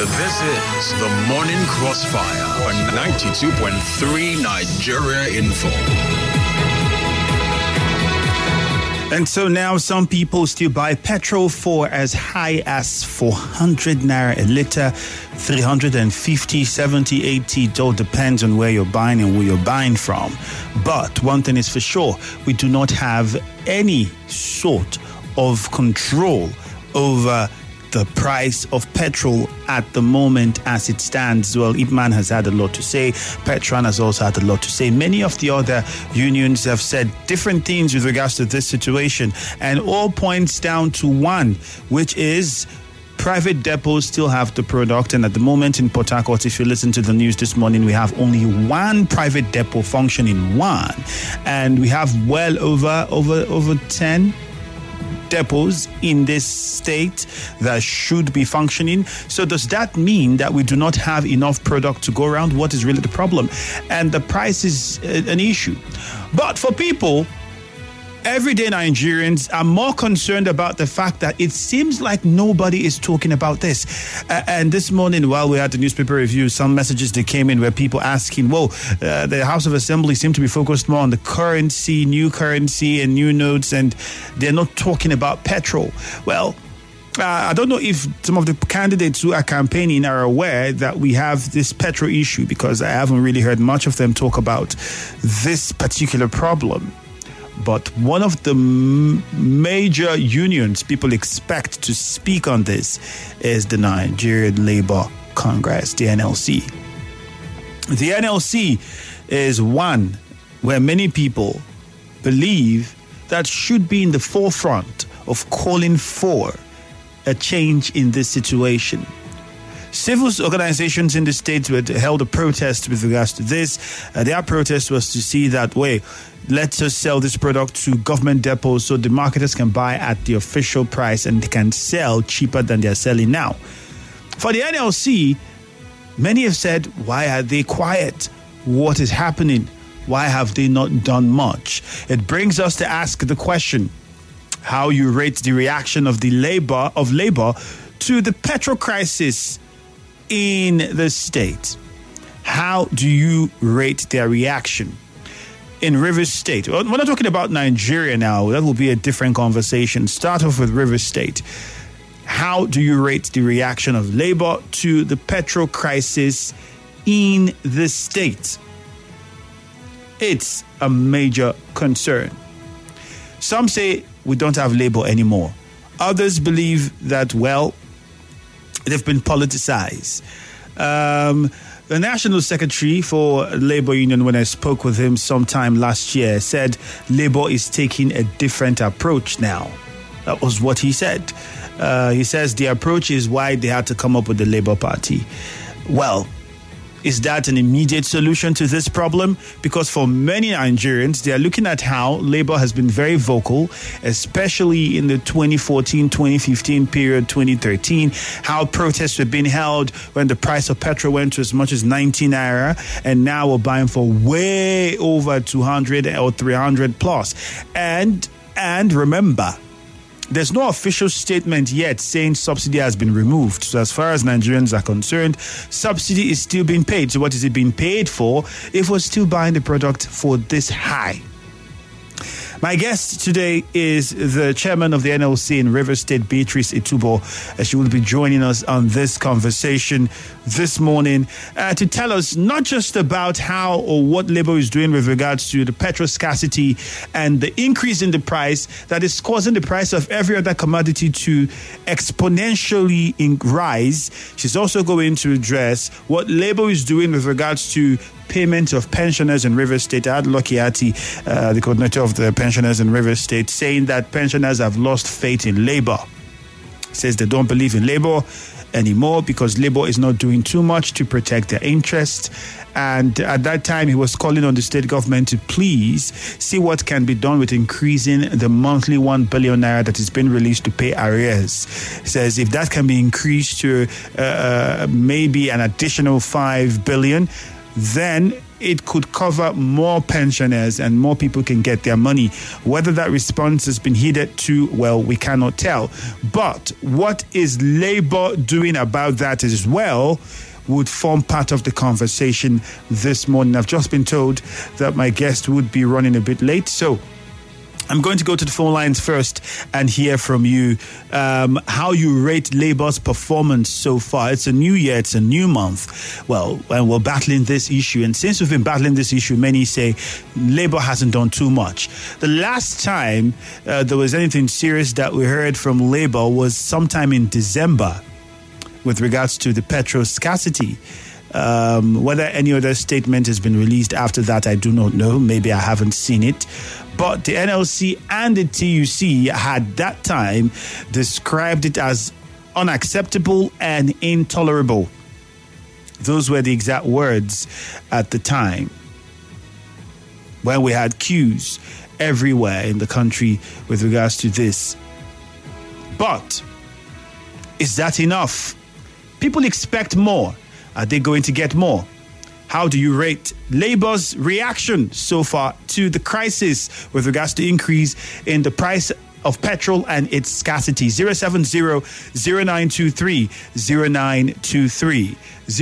This is the Morning Crossfire on 92.3 Nigeria Info. And so now some people still buy petrol for as high as 400 naira a litre, 350, 70, 80. It all depends on where you're buying and where you're buying from. But one thing is for sure, we do not have any sort of control over the price of petrol at the moment as it stands. Well, Ipman has had a lot to say. Petron has also had a lot to say. Many of the other unions have said different things with regards to this situation, and all points down to one, which is private depots still have the product. And at the moment in Port Harcourt, if you listen to the news this morning, we have only one private depot functioning, one. And we have well over 10 depots in this state that should be functioning. So does that mean that we do not have enough product to go around? What is really the problem? And the price is an issue. But for people, everyday Nigerians are more concerned about the fact that it seems like nobody is talking about this. And this morning, while we had the newspaper review, some messages that came in where people asking, the House of Assembly seem to be focused more on the currency, new currency and new notes, and they're not talking about petrol. Well, I don't know if some of the candidates who are campaigning are aware that we have this petrol issue, because I haven't really heard much of them talk about this particular problem. But one of the major unions people expect to speak on this is the Nigerian Labour Congress, the NLC. The NLC is one where many people believe that should be in the forefront of calling for a change in this situation. Civil organizations in the states held a protest with regards to this. Their protest was to see that let's just sell this product to government depots so the marketers can buy at the official price and they can sell cheaper than they're selling now. For the NLC, many have said, why are they quiet? What is happening? Why have they not done much? It brings us to ask the question, how you rate the reaction of Labour to the petrol crisis in the state. How do you rate their reaction? In Rivers State, we're not talking about Nigeria now. That will be a different conversation. Start off with Rivers State. How do you rate the reaction of Labour to the petrol crisis in the state? It's a major concern. Some say we don't have Labour anymore. Others believe that, they've been politicized. The National Secretary for Labour Union, when I spoke with him sometime last year, said Labour is taking a different approach now. That was what he said. He says the approach is why they had to come up with the Labour Party. Well, is that an immediate solution to this problem? Because for many Nigerians, they are looking at how Labour has been very vocal, especially in the 2014-2015 period, 2013, how protests were being held when the price of petrol went to as much as 19 naira, and now we're buying for way over 200 or 300 plus. And remember, there's no official statement yet saying subsidy has been removed. So as far as Nigerians are concerned, subsidy is still being paid. So what is it being paid for if we're still buying the product for this high? My guest today is the chairman of the NLC in Rivers State, Beatrice Itubo. She will be joining us on this conversation this morning to tell us not just about how or what Labour is doing with regards to the petrol scarcity and the increase in the price that is causing the price of every other commodity to exponentially rise. She's also going to address what Labour is doing with regards to payment of pensioners in Rivers State. I had Lucky Ati, the coordinator of the pensioners in Rivers State, saying that pensioners have lost faith in Labour. Says they don't believe in Labour anymore because Labour is not doing too much to protect their interests. And at that time, he was calling on the state government to please see what can be done with increasing the monthly 1 billion naira that is being released to pay arrears. He says if that can be increased to maybe an additional 5 billion, then it could cover more pensioners and more people can get their money. Whether that response has been heeded to, well, we cannot tell. But what is Labour doing about that as well would form part of the conversation this morning. I've just been told that my guest would be running a bit late, so I'm going to go to the phone lines first and hear from you how you rate Labour's performance so far. It's a new year, it's a new month. Well, we're battling this issue. And since we've been battling this issue, many say Labour hasn't done too much. The last time there was anything serious that we heard from Labour was sometime in December with regards to the petrol scarcity. Whether any other statement has been released after that, I do not know. Maybe I haven't seen it. But the NLC and the TUC had that time described it as unacceptable and intolerable. Those were the exact words at the time, when we had queues everywhere in the country with regards to this. But is that enough? People expect more. Are they going to get more? How do you rate Labour's reaction so far to the crisis with regards to increase in the price of petrol and its scarcity? 070-0923-0923.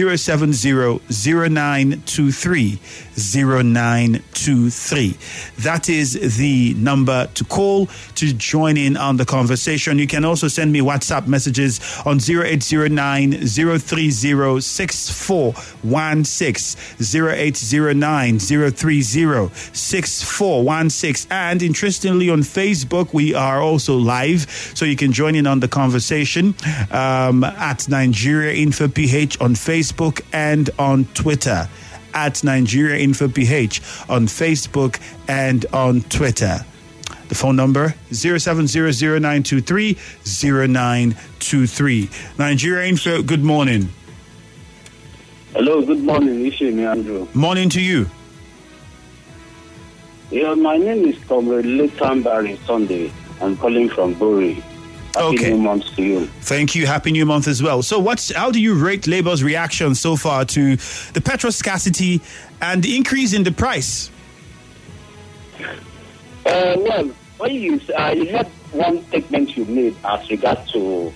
070-0923-0923. That is the number to call to join in on the conversation. You can also send me WhatsApp messages on 0809-030-6416, 0809-030-6416. And interestingly, on Facebook, we are also live, so you can join in on the conversation at Nigeria Info PH on Facebook and on Twitter, at Nigeria Info PH on Facebook and on Twitter. The phone number 0700-923-0923. Nigeria Info, good morning. Hello, good morning, Ishimi Andrew. Morning to you. Yeah, my name is Comrade Leighton Barry Sunday. I'm calling from Bori. Happy New Month to you. Thank you. Happy New Month as well. So how do you rate Labour's reaction so far to the petrol scarcity and the increase in the price? Well, when you had one statement you made as regards to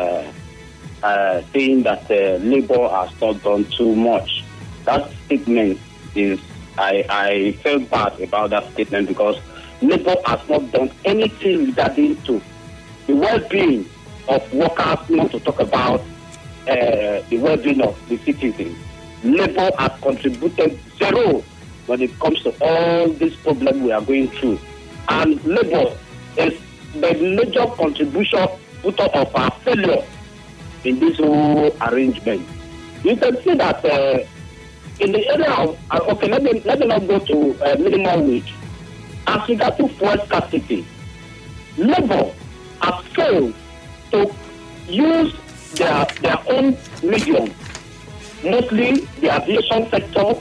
saying that Labour has not done too much. That statement is, I felt bad about that statement because Labour has not done anything regarding to the well-being of workers, not to talk about the well-being of the citizens. Labour has contributed zero when it comes to all this problem we are going through. And Labour is the major contribution of our failure in this whole arrangement. You can see that in the area of, let me not go to minimum wage. As regards to fuel scarcity, Labour have failed to use their own medium, mostly the aviation sector,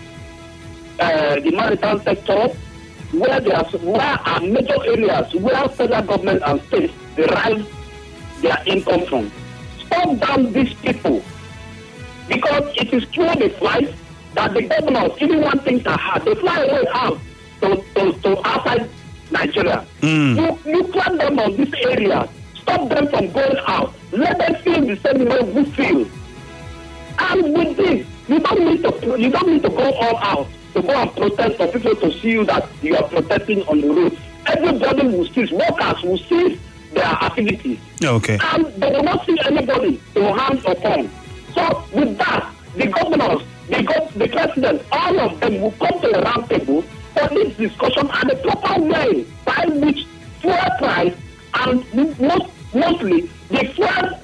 the maritime sector, where are major areas where federal government and states derive their income from. Stop down these people, because it is through the flights that the governors, even when things are hard, they fly away out to outside Nigeria. You plan them on this area. Stop them from going out. Let them feel the same way we feel. And with this, you don't need to go all out to go and protest for people to see you that you are protesting on the road. Everybody will cease. Workers will cease their activities. Okay. And they will not see anybody to hand upon. So with that, the governors, the president, all of them will come to a round table for this discussion and the proper way by which fuel price and mostly the fuel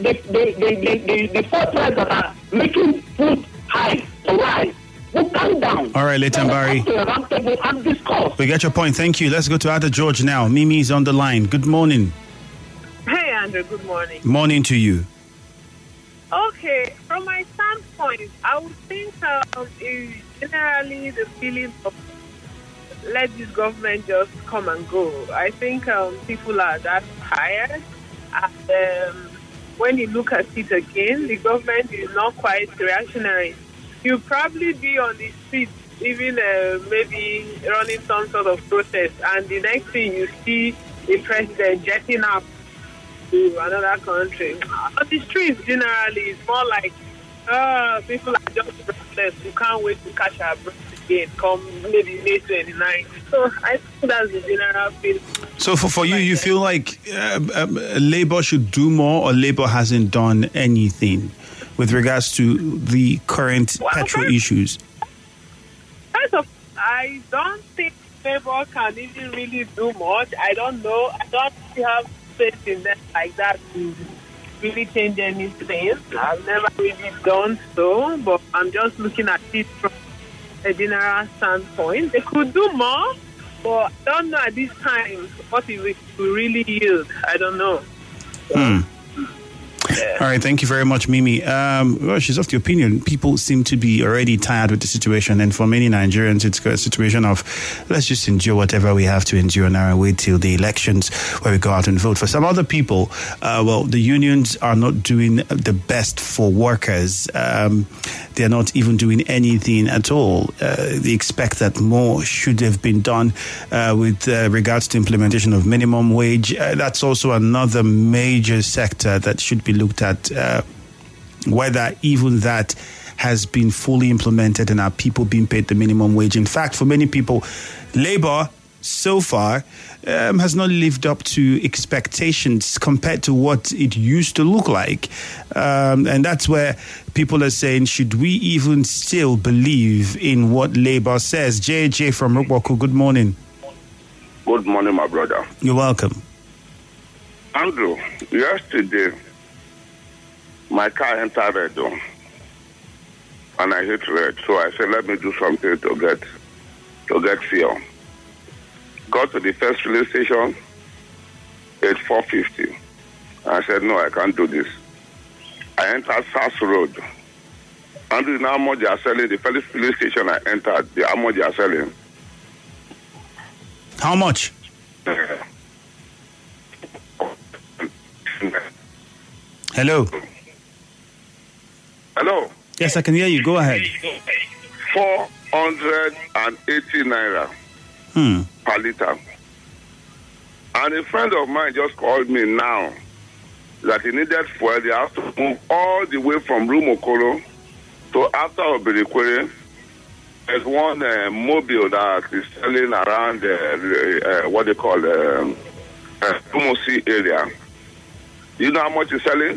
price that are making food high to rise will come down. All right, Leighton Barry. We get your point. Thank you. Let's go to Ada George now. Mimi's on the line. Good morning. Hey, Andrew. Good morning. Morning to you. Okay, from my standpoint, I would think generally the feeling of let this government just come and go. I think people are that tired. And when you look at it again, the government is not quite reactionary. You'll probably be on the streets even maybe running some sort of protest, and the next thing you see the president jetting up to another country. On the streets, generally, it's more like people are just restless. You can't wait to catch our breath again, come maybe May 29th. So I think that's the general feeling. So for you, you feel like Labour should do more, or Labour hasn't done anything with regards to the current petrol issues? First of all, I don't think Labour can even really do much. I don't know. I don't have faith in them like that to really change anything. I've never really done so, but I'm just looking at it from a general standpoint. They could do more, but I don't know at this time what it will really yield. I don't know. All right, thank you very much, Mimi. Well, she's of the opinion people seem to be already tired with the situation, and for many Nigerians, it's a situation of let's just endure whatever we have to endure now and wait till the elections where we go out and vote. For some other people, well, the unions are not doing the best for workers. They're not even doing anything at all. They expect that more should have been done with regards to implementation of minimum wage. That's also another major sector that should be looked at, whether even that has been fully implemented and are people being paid the minimum wage. In fact, for many people, Labour so far has not lived up to expectations compared to what it used to look like. And that's where people are saying, should we even still believe in what Labour says? JJ from Rukwaku, good morning. Good morning, my brother. You're welcome. Andrew, yesterday, my car entered red door, and I hit red. So I said, let me do something to get fuel. Got to the first filling station at 4:50. I said, no, I can't do this. I entered SAS Road. Andrew, how much they are selling? The first filling station I entered, how much they are selling? How much? Hello. Hello. Yes, I can hear you. Go ahead. 480 naira per liter. And a friend of mine just called me now that he needed fuel. They have to move all the way from Rumokoro to after Obirikwere. There's one mobile that is selling around what they call Kumosi area. You know how much it's selling?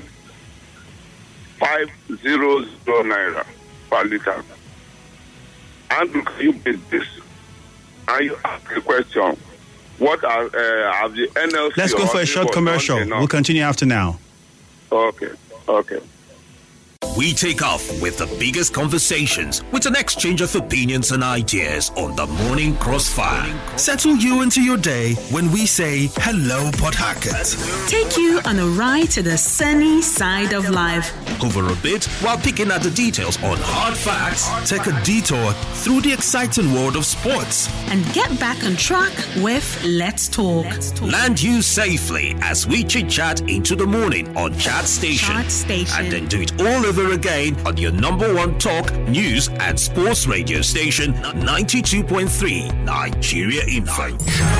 500 naira per liter. And can you beat this? And you ask a question. What are the NLC? Let's go for a short commercial. We'll continue after now. Okay. We take off with the biggest conversations with an exchange of opinions and ideas on the Morning Crossfire. Settle you into your day when we say hello, Port Harcourt. Take you on a ride to the sunny side of life. Over a bit while picking at the details on hard facts. Take a detour through the exciting world of sports. And get back on track with Let's Talk. Land you safely as we chit-chat into the morning on Chat Station. And then do it all over again on your number one talk, news and sports radio station, 92.3 Nigeria Info.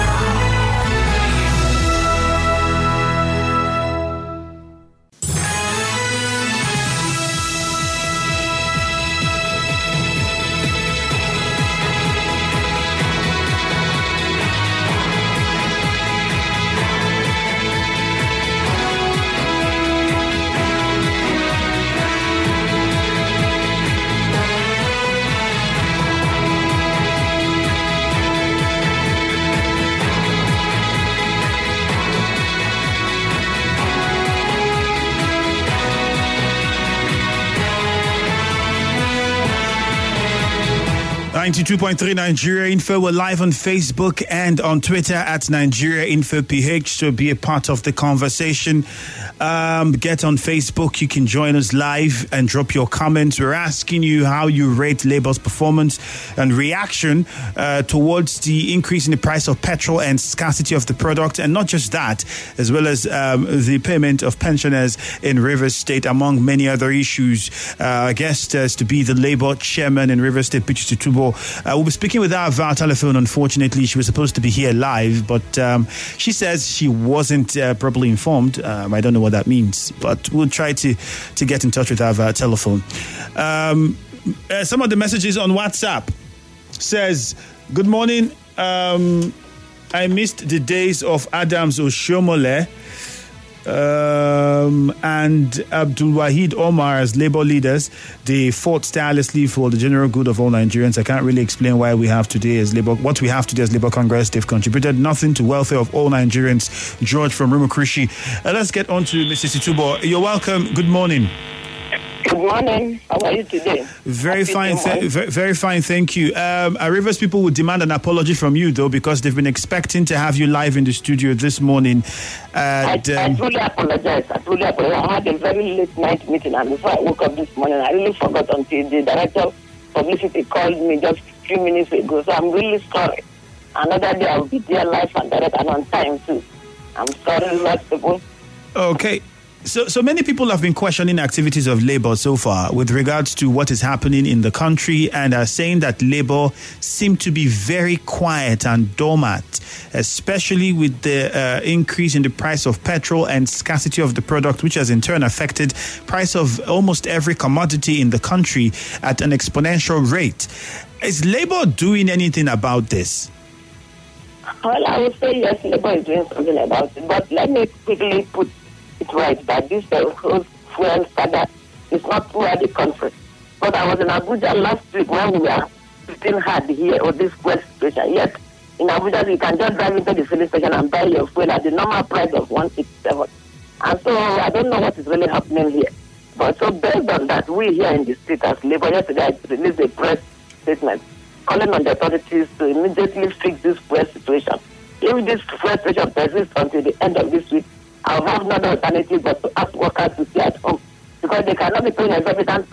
92.3 Nigeria Info. We're live on Facebook and on Twitter at Nigeria Info PH. So be a part of the conversation. Get on Facebook. You can join us live and drop your comments. We're asking you how you rate Labour's performance and reaction towards the increase in the price of petrol and scarcity of the product. And not just that, as well as the payment of pensioners in Rivers State, among many other issues. Our guest is to be the Labour chairman in Rivers State, Bichi Tutubo. well. We'll be speaking with her via telephone. Unfortunately, she was supposed to be here live, but she says she wasn't properly informed. I don't know what that means, but we'll try to get in touch with her via telephone. Some of the messages on WhatsApp says, "Good morning. I missed the days of Adams Oshomole and Abdul Wahid Omar as Labour leaders. They fought tirelessly for the general good of all Nigerians. I can't really explain why we have today as Labour. What we have today as Labour Congress, they've contributed nothing to welfare of all Nigerians." George from Rumukrishi. Let's get on to Mrs. Itubo. You're welcome. Good morning. Good morning. How are you today? Very fine, very fine. Thank you. Rivers people would demand an apology from you, though, because they've been expecting to have you live in the studio this morning. I truly apologize. I had a very late night meeting, and before I woke up this morning, I really forgot until the director of publicity called me just a few minutes ago. So I'm really sorry. Another day I'll be there live and direct and on time too. I'm sorry, lots of people. Okay. So many people have been questioning activities of Labour so far with regards to what is happening in the country, and are saying that Labour seem to be very quiet and dormant, especially with the increase in the price of petrol and scarcity of the product, which has in turn affected price of almost every commodity in the country at an exponential rate. Is Labour doing anything about this? Well, I would say yes, Labour is doing something about it, but let me quickly put it right that this fuel standard is not throughout the country. But I was in Abuja last week when we were still hard here or this fuel situation. Yet in Abuja you can just drive into the filling station and buy your fuel at the normal price of 167. And so I don't know what is really happening here. But so based on that, we here in the state as Labour yesterday released a press statement calling on the authorities to immediately fix this fuel situation. If this fuel situation persists until the end of this week, I'll have no alternative but to ask workers to stay at home, because they cannot be paying exorbitant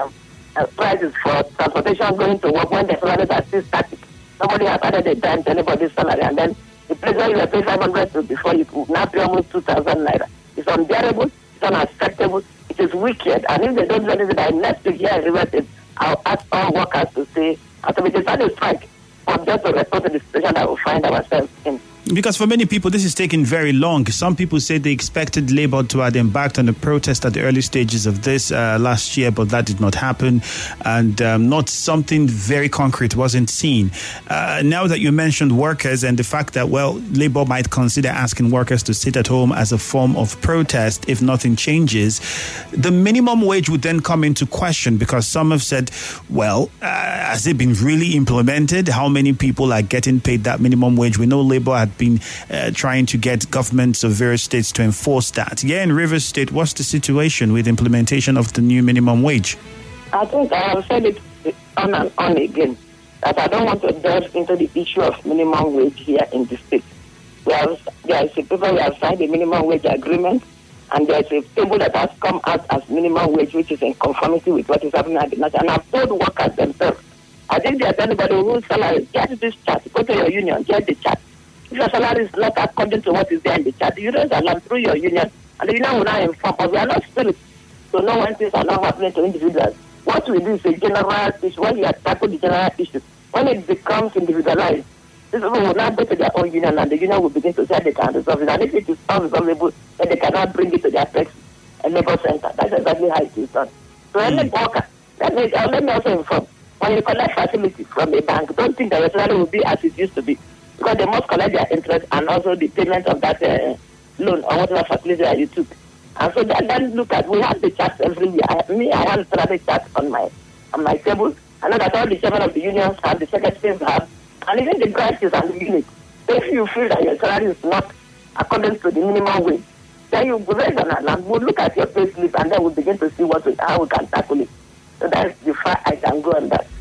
prices for transportation going to work when the salaries are still static. Nobody has added a dime to anybody's salary, and then the place where you were paying 500 before, you could now pay almost 2,000 naira. It's unbearable, it's unacceptable, it is wicked, and if they don't do anything by next week here in River State, I'll ask all workers to stay until we decide to strike, or just to respond to the situation that we find ourselves in. Because for many people, this is taking very long. Some people say they expected Labour to have embarked on a protest at the early stages of this last year, but that did not happen, and not something very concrete wasn't seen. Now that you mentioned workers and the fact that, well, Labour might consider asking workers to sit at home as a form of protest if nothing changes, the minimum wage would then come into question, because some have said, well, has it been really implemented? How many people are getting paid that minimum wage? We know Labour had been trying to get governments of various states to enforce that. Yeah, in Rivers State, what's the situation with implementation of the new minimum wage? I think I have said it on and on again, that I don't want to delve into the issue of minimum wage here in the state. There is a paper we have signed a minimum wage agreement, and there is a table that has come out as minimum wage, which is in conformity with what is happening at the national. And I've told workers themselves, I think there's anybody whose salary, get this chart, go to your union, get the chart. If your salary is not according to what is there in the chart, you raise alarm through your union, and the union will not inform us. We are not spirits to know when things are not happening to individuals. What we do is a general issue. When you tackle the general issue, when it becomes individualized, these people will not go to their own union, and the union will begin to say they can resolve it. And if it is unresolvable, then they cannot bring it to their apex and labor center. That's exactly how it is done. So any worker, let me also inform, when you collect facility from a bank, don't think that your salary will be as it used to be, because they must collect their interest and also the payment of that loan or whatever facility that you took. And so then look at, we have the charts every year. I have strategic charts on my table. I know that all the chairman of the unions have, the secretaries have, and even the branches and the units. So if you feel that your salary is not according to the minimum wage, then you raise an alarm. We'll look at your pay slip, and then we'll begin to see how we can tackle it. So that's the far I can go on that.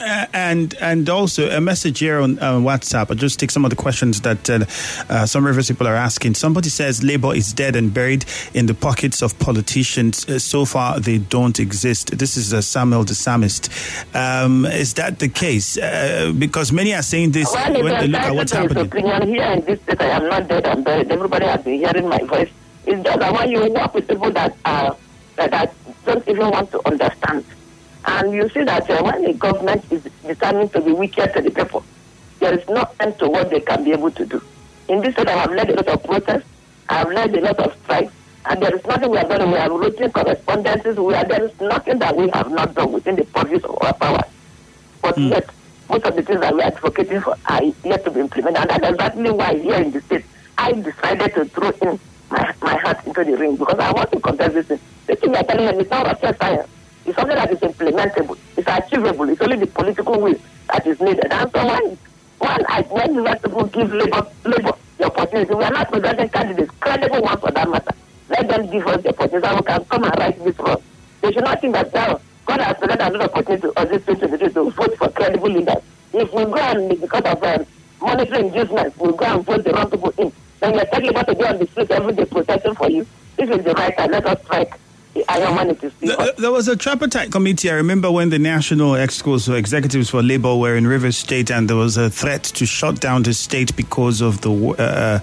And also a message here on WhatsApp. I'll just take some of the questions that some Rivers people are asking. Somebody says Labour is dead and buried in the pockets of politicians. So far, they don't exist. This is Samuel the Psalmist. Is that the case? Because many are saying this when they look at what's happening. Opinion here in this state, I am not dead and buried. Everybody has been hearing my voice. It's just that when you work with people that don't even want to understand. And you see that when the government is determined to be wicked to the people, there is no end to what they can be able to do. In this state, I have led a lot of protests, I have led a lot of strikes, and there is nothing we have done. We have written correspondences where there is nothing that we have not done within the purviews of our power. But yet, most of the things that we are advocating for are yet to be implemented. And that's exactly why here in the state, I decided to throw in my heart into the ring because I want to contest this thing. The thing you're telling them is not rocket science. It's something that is implementable. It's achievable. It's only the political will that is needed. And so when you have to give labor the opportunity, we are not presenting candidates, credible ones for that matter. Let them give us the opportunity and we can come and right this wrong. They should not think that now God has presented another opportunity to us to vote for credible leaders. If we go and because of monetary inducements, we go and vote the wrong people in, then you're telling about to be on the street every day protesting for you. This is the right time. Let us strike. There was a tripartite committee. I remember when the national executives for Labour were in Rivers State, and there was a threat to shut down the state because of the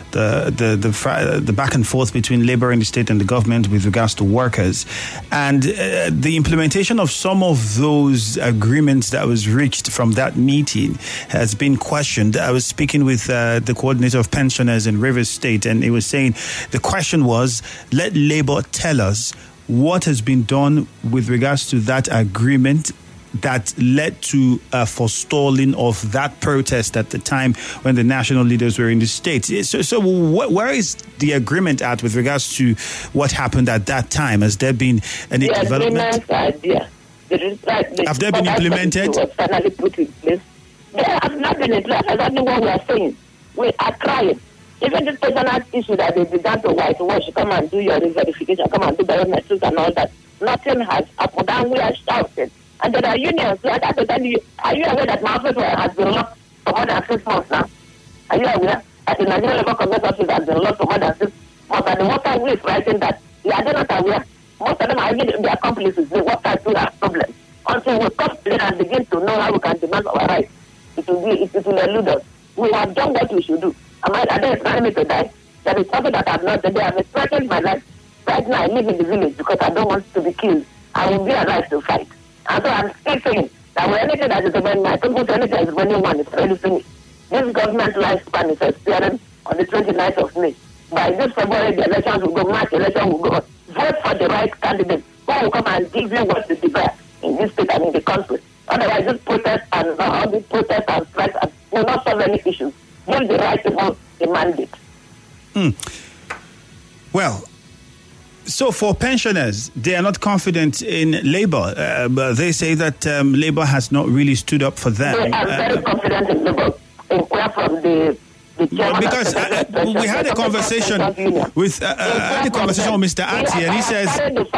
back and forth between Labour in the state and the government with regards to workers, and the implementation of some of those agreements that was reached from that meeting has been questioned. I was speaking with the coordinator of pensioners in Rivers State, and he was saying the question was, let Labour tell us what has been done with regards to that agreement that led to a forestalling of that protest at the time when the national leaders were in the state. So where is the agreement at with regards to what happened at that time? Has there been any development? Have they been implemented? Finally put in place. They have not been implemented. That's not what we are saying. We are crying. Even this personal issue that they began to whitewash, come and do your verification, come and do biometrics and all that, nothing has happened. And we are shouting. And there are unions. So I have to tell you, are you aware that my office has been locked for more than 6 months now? Are you aware that the Nigerian Labour Congress office has been locked for more than 6 months? And the workers is writing that they are not aware. Most of them are even their accomplices. The workers do have problems. Until we come together and begin to know how we can demand our rights, it will elude us. We have done what we should do. I don't expect me to die. There is something that I've not done. They have threatened my life. Right now, I live in the village because I don't want to be killed. I will be alive to fight. And so I'm still saying that when anything that is when my people say anything is when one is already finished. This government lifespan is expiring on the 29th of May. By this February, the elections will go, March election will go. Vote for the right candidate who will come and give you what to desire in this state and in the country. Otherwise, this protest and all these protests and strikes will not solve any issues. Give the right people a mandate. Well, so for pensioners, they are not confident in Labour. But they say that Labour has not really stood up for them. They are very confident in Labour. Inquire from the because we had a conversation with Mr. Ati, and he says,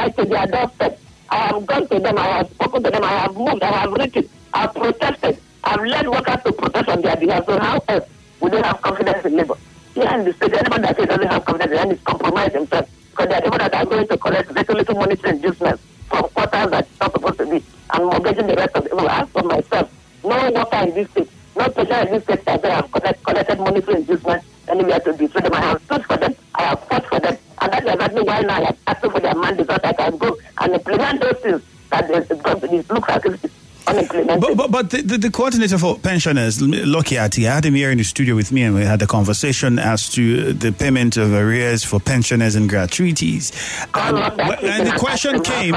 I have gone to them, I have spoken to them, I have moved, I have written, I have protested, I have led workers to protest on their behalf. So how else would they have confidence in Labour? Here in the state, anyone that says doesn't have confidence and is compromised himself, because there are people that are going to collect little monetary inducements from quarters that it's not supposed to be, and mortgaging the rest of the people. As for myself, no worker in this state, no patient in this state that they have collected monetary inducements anywhere to betray them. I have stood for them, I have fought for them, and that's exactly why now I have asked for their mandate so that I can go and implement those things that it looks like it's unimplemented. But the coordinator for pensioners, Lucky Ati, I had him here in the studio with me, and we had a conversation as to the payment of arrears for pensioners and gratuities. And the question came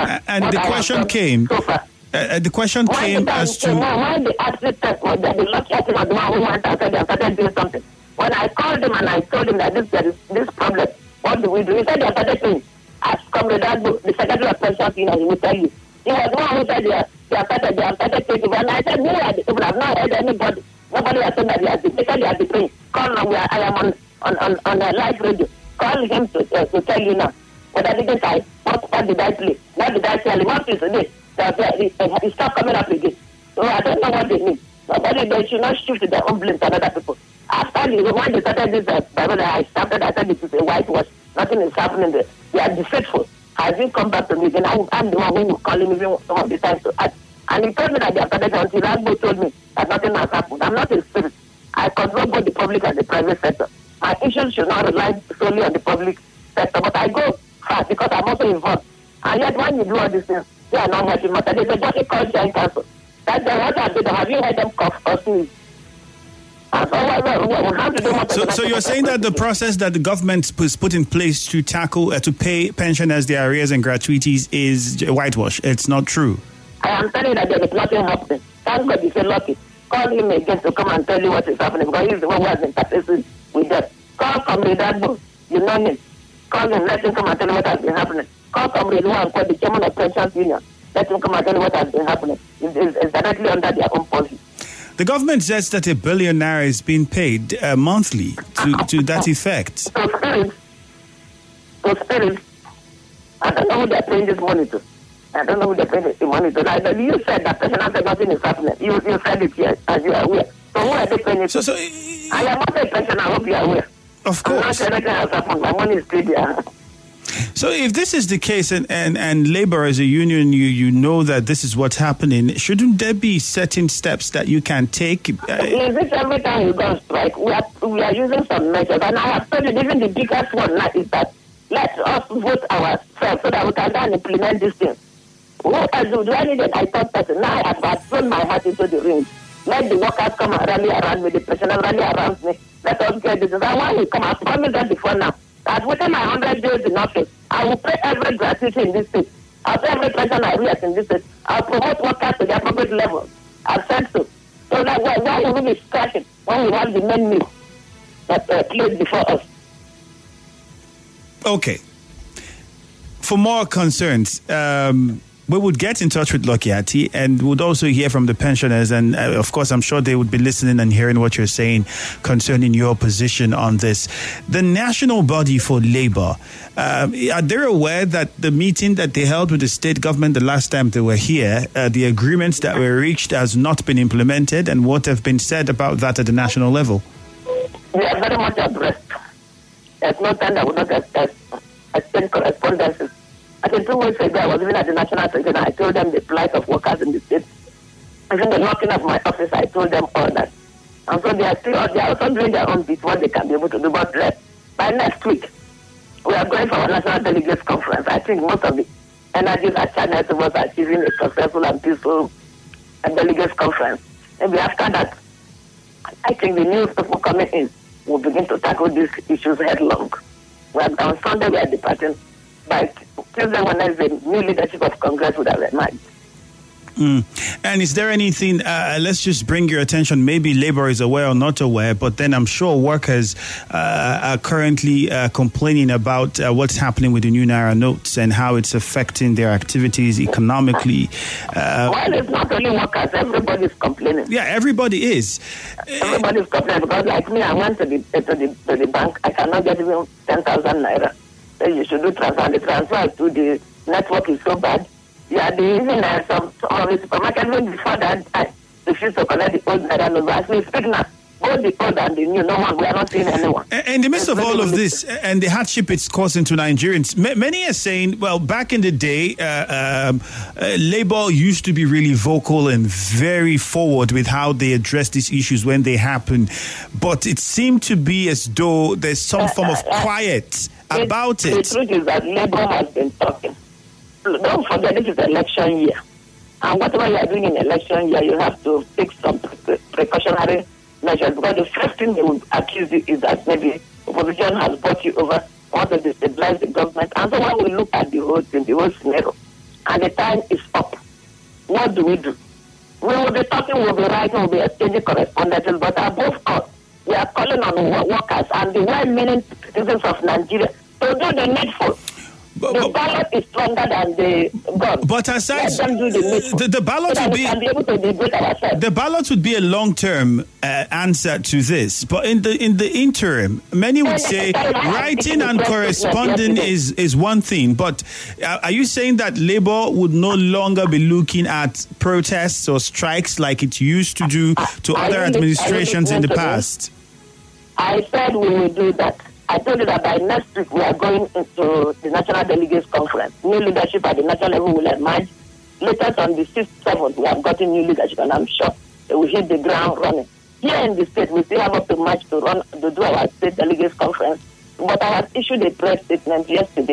as to why the architect was the Lucky Ati was the one who went and said they started doing something. When I called him and I told him that there is this problem, what do we do? He said they started doing. As Comrade Agbo, the Secretary of Pension, he will tell you. He was the one who said they have started taking. And I said, who are the people? I've not heard anybody. Nobody has said that they have been paying. Call now, I am on a live radio. Call him to tell you now. What I didn't say, what did I play? What did I tell him? What is today? He stopped coming up again. So I don't know what they mean. Nobody, they should not shift their own blame to other people. After when they started this, I said this is a whitewash. Nothing is happening there. They are deceitful. Has he come back to me? Then I'm the one who will call him even some of the time to act. And he told me that they are started until Agbo told me that nothing has happened. I'm not a spirit. I control both the public and the private sector. My issues should not rely solely on the public sector, but I go fast because I'm also involved. And yet when you do all these things, They are not helping matter. They just call joint council. That's the what I did. Have you heard them cough or sneeze? So you're saying that the process that the government was put in place to tackle, to pay pensioners their arrears and gratuities is whitewash. It's not true. I am telling you that there is nothing happening. Thank God you say lucky. Call him again to come and tell you what is happening because he's the one who has interfaced with them. Call Comrade Adbo. You know him. Call him. Let him come and tell you what has been happening. Call Comrade One, call the chairman of Pensions Union. Let him come and tell you what has been happening. It's directly under their own policy. The government says that R1 billion is being paid monthly to that effect. To spirits. I don't know who they're paying this money to. I don't know who they're paying the money to. Like, you said that personal said nothing is happening. You said it here, as you are aware. So who are they paying it to? So, I am not a pensioner, I hope you are aware. Of course. I'm not saying anything has happened. My money is still there. So if this is the case and Labour as a union, you know that this is what's happening, shouldn't there be certain steps that you can take? Is this every time you go on strike? We are using some measures. And I have told you, even the biggest one now is that let us vote ourselves so that we can go and implement this thing. Who else do I need an third person? Now I have thrown my heart into the ring. Let the workers come and rally around me, the personnel rally around me. Let us get this. And when we come, I promise that before now. That within my 100 days in office, I will pay every gratuity in this state. I'll pay every pension I reach in this state. I'll promote workers to the appropriate level. I've said so. So that why will we be scratching when we have the main meal that placed before us? Okay. For more concerns, we would get in touch with Lucky Ati and would also hear from the pensioners. And of course, I'm sure they would be listening and hearing what you're saying concerning your position on this. The National Body for Labour, are they aware that the meeting that they held with the state government the last time they were here, the agreements that were reached has not been implemented, and what have been said about that at the national level? We are very much abreast. There's no time that would not extend correspondences. I think 2 weeks ago, I was even at the National Secretary. I told them the plight of workers in the state. Even the knocking of my office, I told them all that. And so they are also doing their own bit, what they can be able to do. But by next week, we are going for our National Delegates Conference. I think most of the energies are channeled towards achieving a successful and peaceful Delegates Conference. Maybe after that, I think the new people coming in will begin to tackle these issues headlong. On Sunday, we are departing. By Tuesday, Wednesday, new leadership of Congress would have emerged. And is there anything, let's just bring your attention, maybe Labour is aware or not aware, but then I'm sure workers are currently complaining about what's happening with the new Naira notes and how it's affecting their activities economically. Well, it's not only workers, everybody's complaining. Yeah, everybody is. Everybody's complaining because like me, I went to the bank, I cannot get even 10,000 Naira. So you should do transfer. The transfer to the network is so bad. Yeah, even some supermarket even before that time, refuse to collect the old Naira notes. As we speak now, both the old and the new, no one, we are not seeing anyone. In the midst of all of this and the hardship it's causing to Nigerians, many are saying, well, back in the day, Labour used to be really vocal and very forward with how they address these issues when they happen. But it seemed to be as though there's some form of quiet about it. The truth is that Labour has been talking. Don't forget this is election year. And whatever you are doing in election year, you have to take some precautionary measures. Because the first thing they will accuse you is that maybe opposition has brought you over, want to destabilize the government. And so when we look at the whole thing, the whole scenario, and the time is up, what do? We will be talking, we'll be writing, we'll be exchanging correspondences, but above all, we are calling on workers and the well-meaning citizens of Nigeria to do the needful. The ballot is stronger than the gun. But aside, let them do the ballot so would be able to debate ourselves. The ballot would be a long-term answer to this. But in the interim, many would say writing and corresponding is one thing. But are you saying that Labour would no longer be looking at protests or strikes like it used to do to other administrations in the past? I said we will do that. I told you that by next week we are going into the National Delegates Conference. New leadership at the national level will emerge. Later on the 6th, 7th, we have gotten new leadership, and I'm sure they will hit the ground running. Here in the state, we still have up to March to do our state delegates conference. But I have issued a press statement yesterday,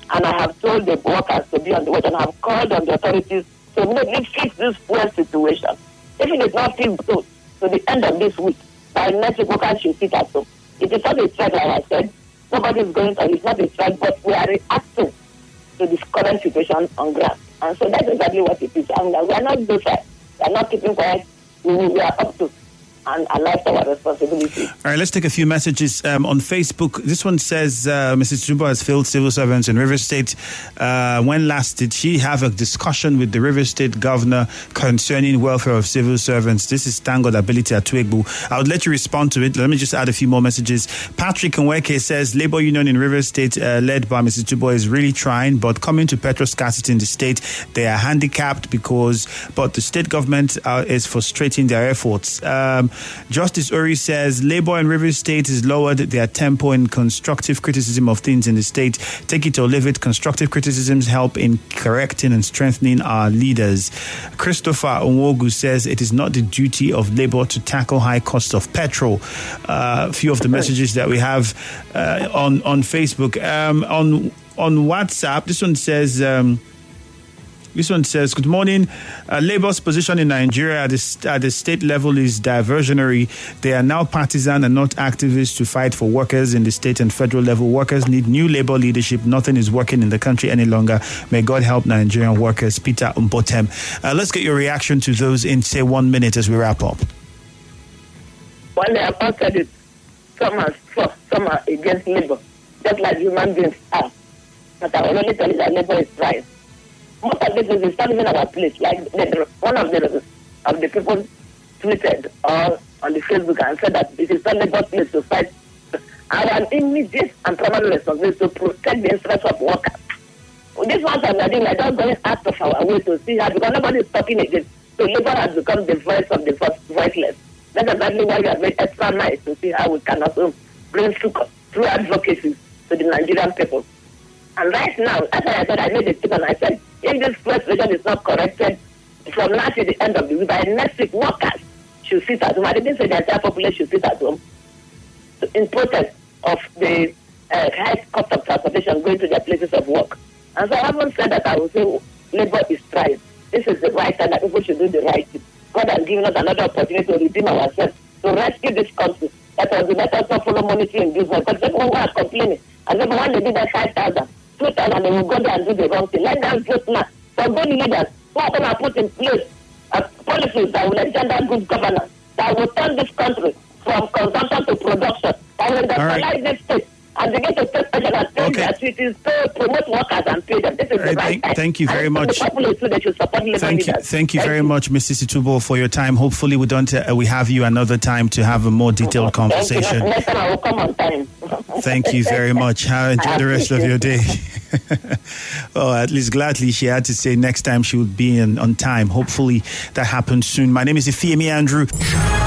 And I have told the workers to be on the way, and I have called on the authorities to maybe fix this fuel situation. If it is not fixed to the end of this week, by next week, workers should sit at home. It is not a strike, like I said. Nobody is going to, it's not a strike, but we are reacting to this current situation on ground. And so that's exactly what it is. And we are not docile. We are not keeping quiet. We are up to and alive to our responsibility. All right, let's take a few messages on Facebook. This one says, Mrs. Tubo has failed civil servants in River State. When last did she have a discussion with the River State governor concerning welfare of civil servants? This is Tango Ability at Twigbu. I would let you respond to it. Let me just add a few more messages. Patrick Nweke says, Labour Union in River State, led by Mrs. Tubo, is really trying, but coming to petrol scarcity in the state, they are handicapped but the state government is frustrating their efforts. Justice Ori says, Labour in River State has lowered their tempo in constructive criticism of things in the state. Take it or leave it. Constructive criticisms help in correcting and strengthening our leaders. Christopher Onwogu says, it is not the duty of Labour to tackle high cost of petrol. A few of the messages that we have on Facebook. On WhatsApp, this one says, good morning. Labour's position in Nigeria at the state level is diversionary. They are now partisan and not activists to fight for workers in the state and federal level. Workers need new Labour leadership. Nothing is working in the country any longer. May God help Nigerian workers. Peter Mbotem. Let's get your reaction to those in, say, 1 minute as we wrap up. Well, they have not said it. Some are for, some are against Labour, just like human beings are. But I will only tell you that Labour is right. Most of this is not even our place. Like one of the people tweeted or on the Facebook and said that it is not Labour's place to fight. Our immediate and primary responsibility is to protect the interests of workers. This one time we're doing, we're just going out of our way to see how, because nobody is talking again. So Labour has become the voice of the voiceless. That's exactly why we have made extra nice to see how we can also bring through advocacy to the Nigerian people. And right now, as I said, I made a statement. I said, if this situation is not corrected, from now to the end of the week, by next week, workers should sit at home. I didn't say the entire population should sit at home in protest of the high cost of transportation going to their places of work. And so I haven't said that I will say Labour is trying. This is the right time that people should do the right thing. God has given us another opportunity to redeem ourselves, to rescue this country. That was the let us not follow monetary inducement. Because people who are complaining, and everyone they did that 5,000. 2,000, they will go there and do the wrong thing. Let them vote now. For good leaders who are going to put in place policies that will engender good governance, that will turn this country from consumption to production, that will industrialize this state and begin to take pressure and pay their duties to promote workers and pay them. This is the right time. Thank you very much. Thank you very much, Mrs. Itubo, for your time. Hopefully we have you another time to have a more detailed conversation. Next time I will come on time. Thank you very much. Enjoy the rest of your day. Oh, at least gladly she had to say next time she would be on time. Hopefully that happens soon. My name is Ifeemi Andrew.